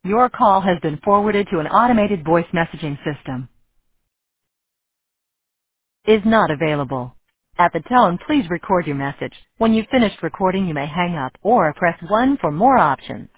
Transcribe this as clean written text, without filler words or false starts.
Your call has been forwarded to an automated voice messaging system. Is not available. At the tone, please record your message. When you've finished recording, you may hang up or press 1 for more options.